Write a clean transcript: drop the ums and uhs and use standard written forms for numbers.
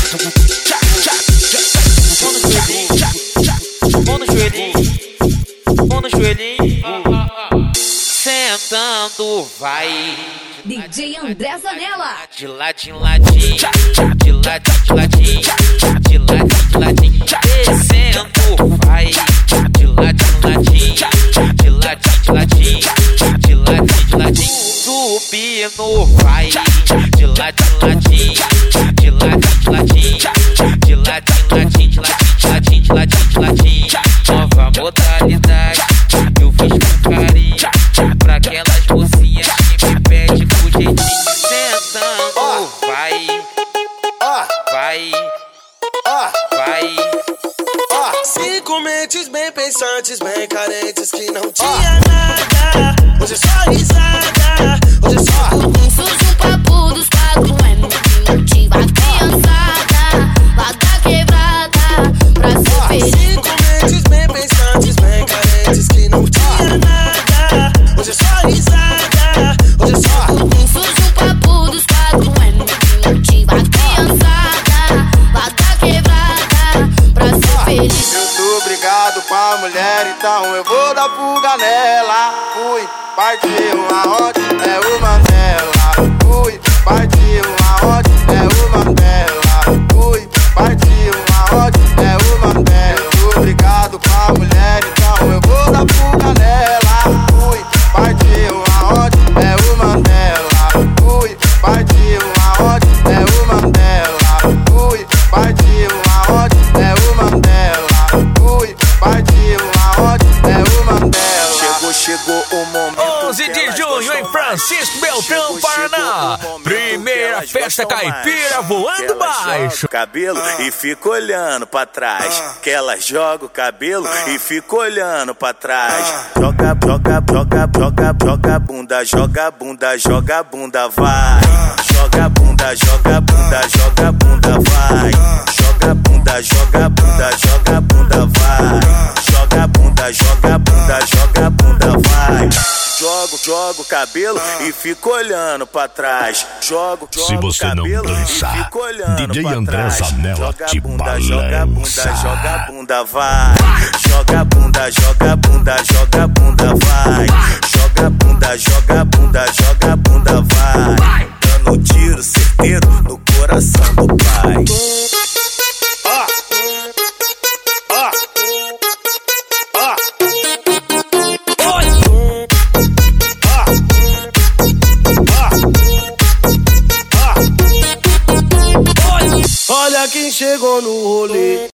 Mão no joelhinho, sentando vai. DJ André Zanella. De ladinho, ladinho, de ladinho, de ladinho, de ladinho, de ladinho, descendo vai. De ladinho, ladinho, de ladinho, de ladinho, de ladinho, de ladinho, subindo vai. De ladinho, ladinho, de ladinho, de ladinho, de ladinho, ladinho, de ladinho, de ladinho, de ladinho. Nova modalidade que eu fiz com carinho pra aquelas mocinhas que me pedem com jeitinho. Sentando vai, vai, vai. Cinco mentes bem pensantes, bem carentes, que não tinha nada. Hoje é só risada, hoje é só Surge um papo dos 4M que motiva a criançada lá da quebrada pra ser feliz. Cinco mentes bem pensantes, bem carentes, que não tinha nada. Hoje é só risada, hoje é só Surge um papo dos 4M que motiva a criançada lá da quebrada pra ser feliz. Eu tô brigado com a mulher, então eu vou dar fuga nela. Fui, partiu aonde é o Mandela. Fui, partiu aonde é o Mandela. Fui, partiu aonde é o Mandela. Eu tô brigado com a mulher, então eu vou dar fuga nela. Fui, partiu aonde é o Mandela. Fui, partiu aonde é o Mandela. Fui, partiu aonde é o Mandela. Fui, partiu aonde é o Mandela. Chegou o momento. 11 de junho em Francisco Beltrão, Paraná. Primeira festa caipira voando baixo. Cabelo e fica olhando pra trás. Que ela joga o cabelo e fica olhando pra trás. Joga, joga, joga, joga, joga bunda, joga bunda, joga bunda, vai. Joga bunda, joga bunda, joga bunda, vai. Joga bunda, joga bunda, joga bunda, vai. Joga bunda, joga bunda, joga bunda, vai. Jogo o cabelo e fico olhando pra trás. Jogo Se você o não cabelo dançar, e fico olhando DJ pra André trás. Zanella te balança. Joga bunda, vai. Joga bunda, joga bunda, joga bunda, vai. Joga bunda, joga bunda, joga bunda, vai. Dando tiro certeiro no coração do pai. Olha quem chegou no rolê.